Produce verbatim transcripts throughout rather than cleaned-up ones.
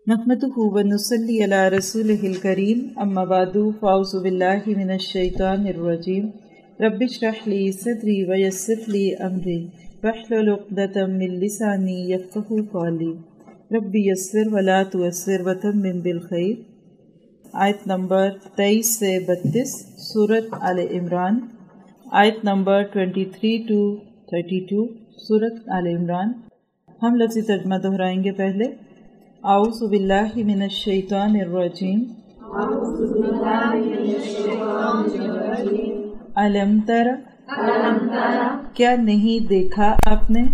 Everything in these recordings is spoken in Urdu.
نحمده ونصلي على رسوله الكريم اما بعد فاعوذ بالله من الشيطان الرجيم رب اشرح لي صدري ويسر لي امري واحلل عقدة من لساني يفقهوا قولي رب يسر ولا تعسر وتمم بالخير. آیت نمبر تیئیس سے بتیس سورۃ آل عمران. آیت نمبر تیئیس ٹو بتیس سورۃ آل عمران. ہم لفظی ترجمہ دہرائیں گے. پہلے اعوذ باللہ من الشیطان الرجیم. الم تر کیا نہیں دیکھا آپ نے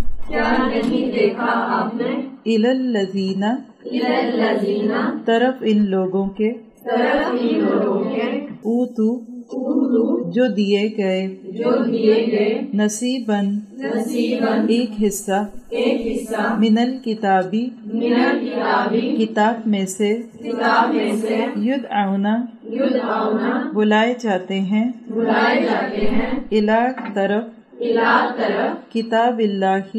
الی الذین طرف ان لوگوں کے اوتو جو دیے گئے نصیباً ایک حصہ من الکتابی کتاب میں سے یدعون بلائے جاتے ہیں الی طرف کتاب اللہ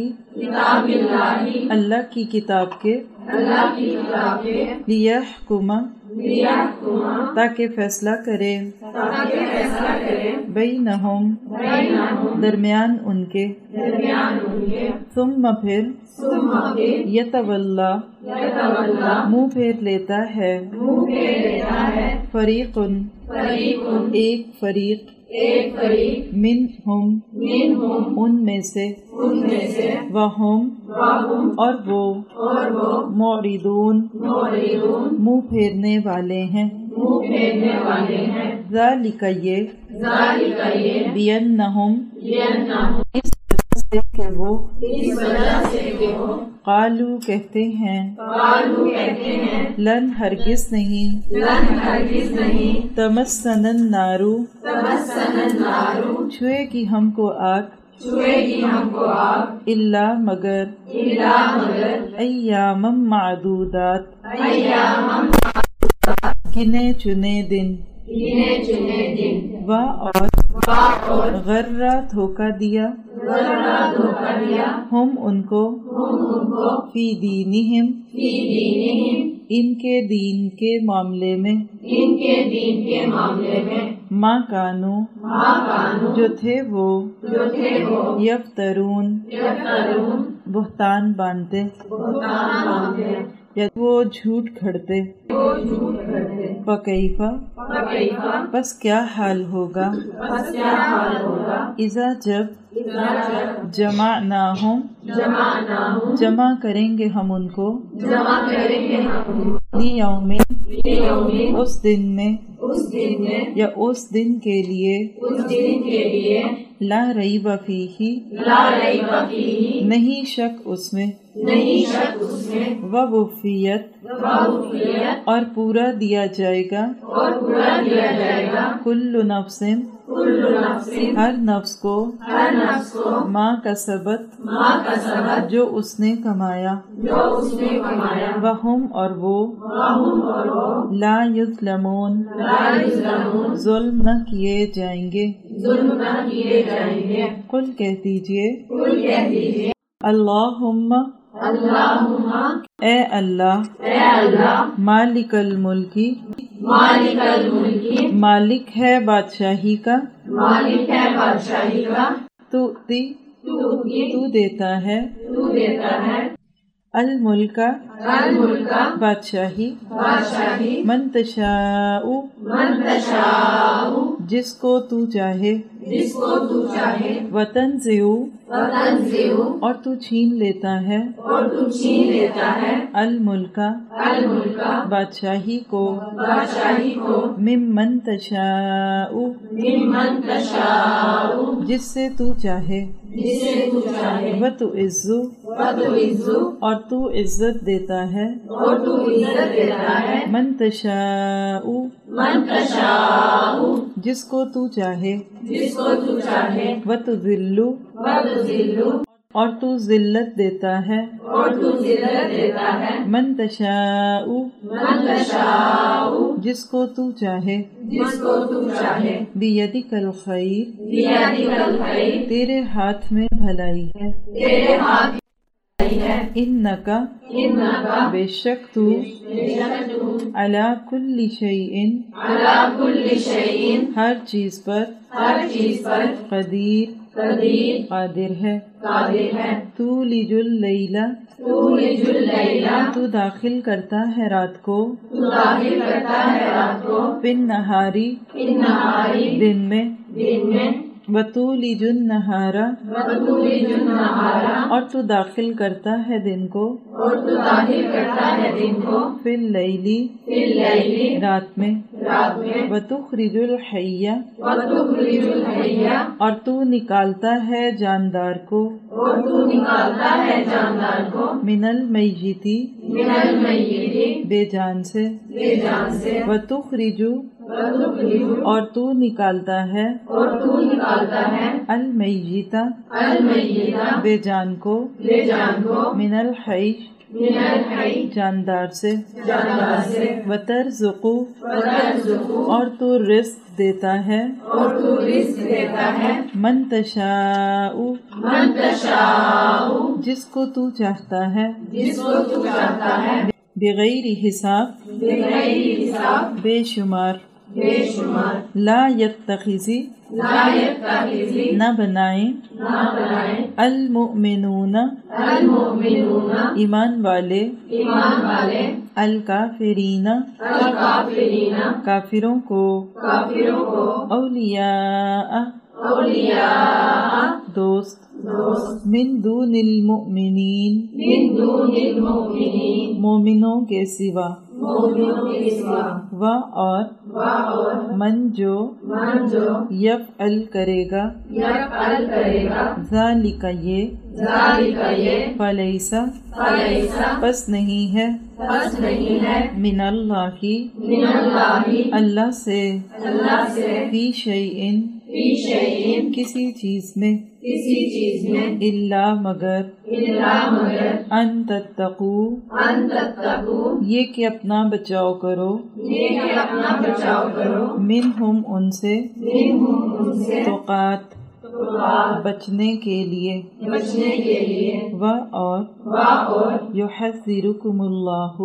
اللہ کی کتاب کے لیحکم تاکہ فیصلہ کرے بینہم درمیان ان کے ثم پھر یتولا منہ پھیر لیتا ہے فریق ایک فریق منہم ان میں سے وہم اور وہ معرضون منہ پھیرنے والے ہیں. ذالک یہ بینہم اس وجہ سے کہ وہ قالو کہتے ہیں لن ہرگز نہیں تمسنا النار چھوئے گی ہم کو آگ الا مگر ایام معدودات گنے چنے دن و اور غرہ دھوکہ دیا ہم ان کو فی دینہم ان کے دین کے معاملے میں ما کانو جو تھے وہ یفترون بہتان باندھتے یا وہ جھوٹ کھڑتے. فکیفا پس کیا حال ہوگا اذا جب جمعناہم جمع کریں گے ہم ان کو لیوم اس دن میں یا اس دن کے لیے لا ریب فیہ نہیں شک اس میں ووفیت اور پورا دیا جائے گا کل نفس ہر نفس کو ما کسبت جو اس نے کمایا وہم اور وہ لا یظلمون ظلم نہ کیے جائیں گے. قل کہہ دیجئے اللہم اے اللہ مالک الملکی مالک ہے بادشاہی کا تو تی تو دیتا ہے الملک بادشاہی من تشاء جس کو تو چاہے وتنزع اور تو چھین لیتا ہے الملک بادشاہی کو ممن تشاء جس سے تو چاہے وتعز اور تو عزت دیتا ہے من تشاء جس کو تو چاہے وتذل اور تو ذلت دیتا ہے من تشاء جس کو تو چاہے بیدک الخیر تیرے ہاتھ میں بھلائی ہے انکا بے شک تو علی کل شیء ہر چیز پر قدیر قادر ہے تولج اللیل تو داخل کرتا ہے رات کو فن نہاری دن میں وتولج النہار اور تو داخل کرتا ہے دن کو فی اللیل رات میں وتخرج الحی اور تو نکالتا ہے جاندار کو من المیت بے جان سے وتخرج اور تو نکالتا ہے المیت بے جان کو من الحی جاندار سے وترزق اور تو رزق دیتا ہے من تشاء جس کو تو چاہتا ہے بغیر حساب بے شمار لا یتخذی نہ بنائیں المؤمنون ایمان والے الکافرین کافروں کو اولیاء دوست من دون المؤمنین مومنوں کے سوا و اور من جو یفعل کرے گا ذالک یہ فلیسا پس نہیں ہے من اللہ اللہ سے فی شیء کسی چیز میں الا مگر ان تتقوا یہ کہ اپنا بچاؤ کرو منہم ان سے تقات بچنے کے لیے و اور یحذرکم اللہ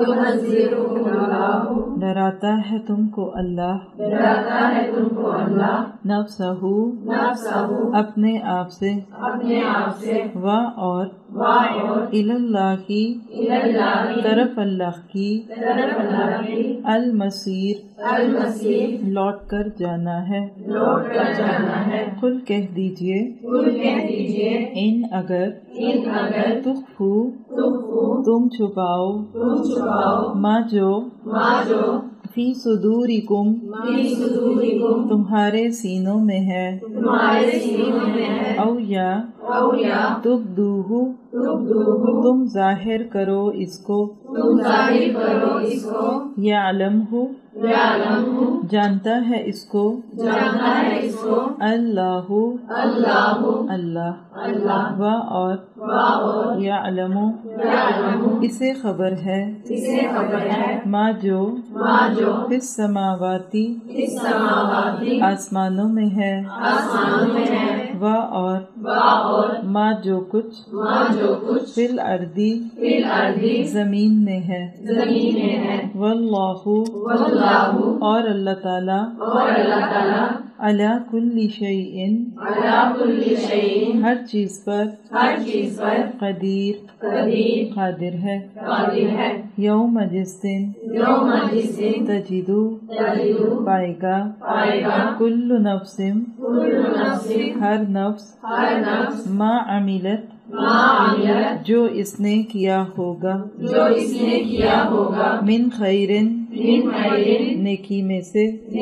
ڈراتا ہے تم کو اللہ نفسہ اپنے آپ سے و اور اللہ طرف اللہ کی المصیر لوٹ کر جانا ہے قل کہہ دیجئے ان اگر تخفو تم چھپاؤ ما جو فی صدورکم تمہارے سینوں میں ہے او یا تبدوہ تم ظاہر کرو اس کو یعلمہ جانتا ہے اس کو اللہ اللہ و اور یعلم اسے خبر ہے ما جو فی السماواتی آسمانوں میں ہے و اور ما جو کچھ فی الارضی زمین میں ہے واللہ اور اللہ تعالی علی کل شیء ہر چیز پر قدیر قادر ہے یوم جس دن تجدو پائے گا کل نفس ہر نفس ما عملت جو اس نے کیا ہوگا من خیرن نیکی میں سے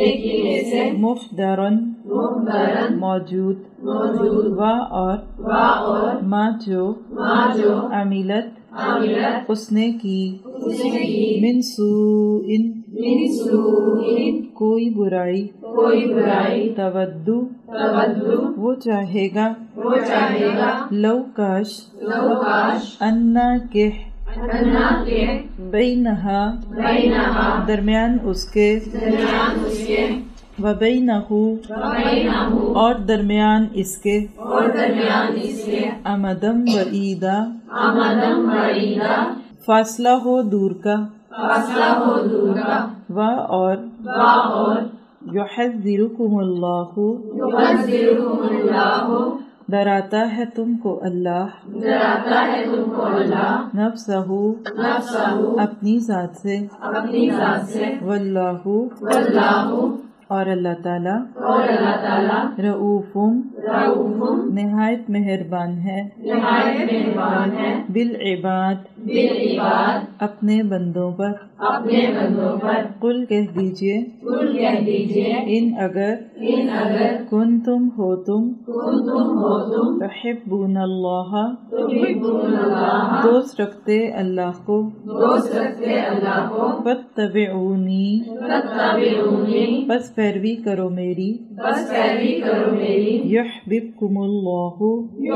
محضرن موجود و اور ما جو عملت اس نے کی من سوء کوئی برائی تودو وہ چاہے گا لو کاش انا کہ بینہا درمیان اس کے वबैनहु और दरमियान इसके अमदम व ईदा फासला हो दूर का व और युहज़्ज़िरुकुमुल्लाहु डराता है तुमको अल्लाह नफ्सहु अपनी जात से वल्लाहु और अल्लाह ताला रऊफुम निहायत मेहरबान है बिल इबाद अपने बंदों पर कुल कह दीजिए इन अगर कुन तुम हो तुम तुहिब्बूनल्लाह दोस्त रखते अल्लाह को फत्तबिऊनी बस पैरवी करो मेरी युहब्बिबकुमुल्लाहु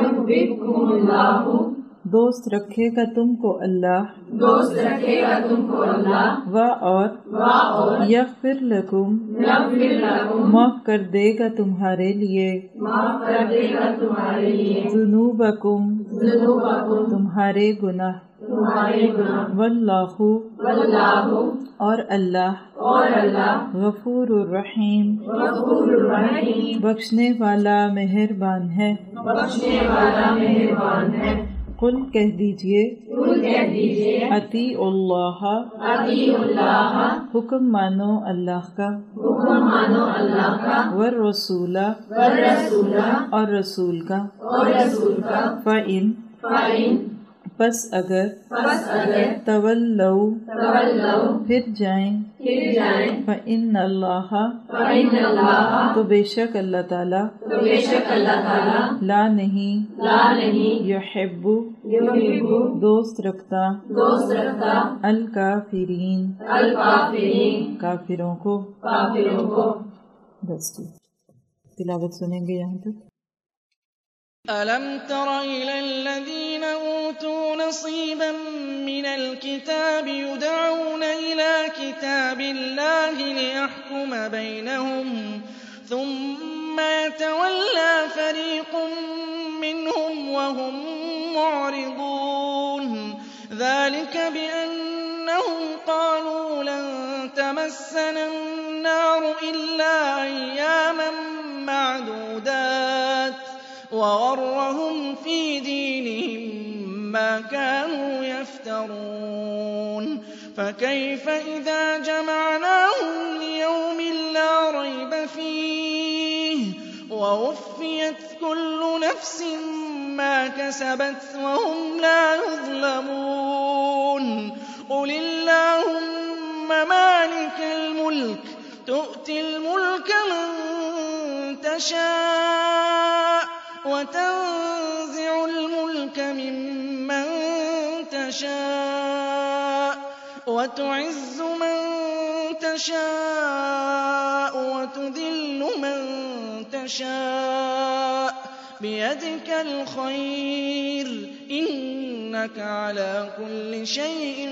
दोस्त रखेगा तुमको अल्लाह दोस्त रखेगा तुमको अल्लाह व और यग़फिर लकुम माफ कर देगा तुम्हारे लिए माफ कर देगा तुम्हारे लिए ज़ुनूबकुम तुम्हारे गुनाह तुम्हारे गुनाह वल्लाहु वल्लाहु और अल्लाह और अल्लाह गफूरुर रहीम गफूरुर रहीम बख्शने वाला मेहरबान है बख्शने वाला मेहरबान है। कुल कह दीजिए कुल कह दीजिए अतीउल्लाह अतीउल्लाह हुक्म मानो अल्लाह का हुक्म मानो अल्लाह का वर रसूला वर रसूला और रसूल का और रसूल का फ़इन फ़इन बस अगर बस अगर तवल्लौ तवल्लौ फिर जाएं फिर जाएं फ़इन्नल्लाह फ़इन्नल्लाह तो बेशक अल्लाह ताला तो बेशक अल्लाह ताला ला नहीं ला नहीं युहिब्बु युहिब्बु दोस्त रखता दोस्त रखता अल काफिरीन अल काफिरीन काफिरों को काफिरों को। बस जी तिलावत सुनेंगे यहाँ तक। ألم تر إلى الذين أوتوا نصيبا من الكتاب يدعون إلى كتاب الله ليحكم بينهم ثم يتولى فريق منهم وهم معرضون ذلك بأنهم قالوا لن تمسنا النار إلا أياما معدودات وغرهم في دينهم ما كانوا يفترون فكيف إذا جمعناهم ليوم لا ريب فيه ووفيت كل نفس ما كسبت وهم لا يظلمون قل اللهم مالك الملك تؤتي الملك من تشاء وتنزع الملك ممن تشاء وتعز من تشاء وتذل من تشاء بيدك الخير إنك على كل شيء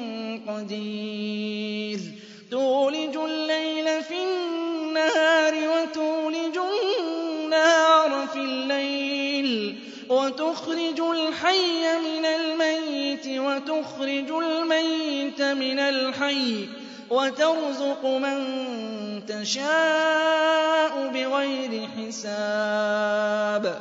قدير تولج الليل في النهار وتولج النهار في الليل وتخرج الحي من الميت وتخرج الميت من الحي وترزق من تشاء بغير حساب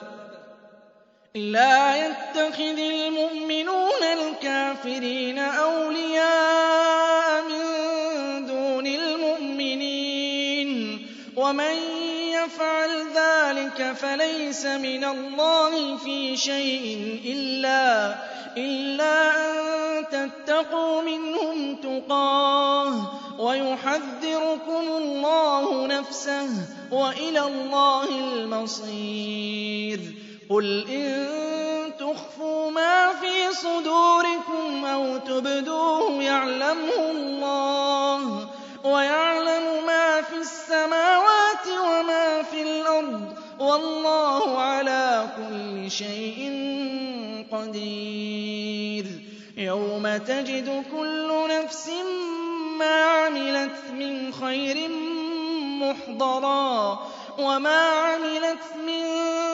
لا يتخذ المؤمنون الكافرين أولياء من دون المؤمنين ومن يفعل ذلك فليس من الله في شيء إلا, إلا أن تتقوا منهم تقاه ويحذركم الله نفسه وإلى الله المصير قل إن تخفوا ما في صدوركم أو تبدوه يعلمه الله ويعلم ما في السماوات وما في الأرض والله على كل شيء قدير يوم تجد كل نفس ما عملت من خير مُحْضَرًا وَمَا عَمِلَتْ مِن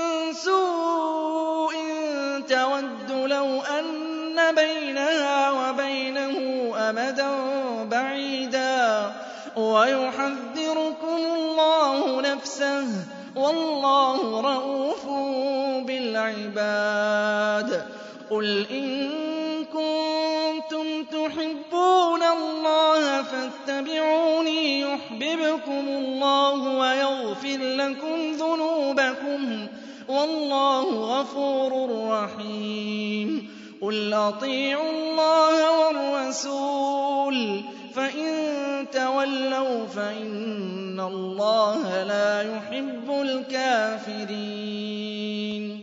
سُوءٍ تَوَدُّ لَوْ أَنَّ بَيْنَهَا وَبَيْنَهُ أَمَدًا بَعِيدًا وَيُحَذِّرُكُمُ اللَّهُ نَفْسَهُ ۗ وَاللَّهُ رَءُوفٌ بِالْعِبَادِ. قُلْ إِن كُنتُمْ تُحِبُّونَ اللَّهَ فَاتَّبِعُونِي يُحْبِبْكُمُ اللَّهُ وَيَغْفِرْ لَكُمْ ذُنُوبَكُمْ ۗ وَاللَّهُ غَفُورٌ رَّحِيمٌ. قُلْ أَطِيعُوا اللَّهَ وَالرَّسُولَ ۖ فَإِن تَوَلَّوْا فَإِنَّ اللَّهَ لَا يُحِبُّ الْكَافِرِينَ.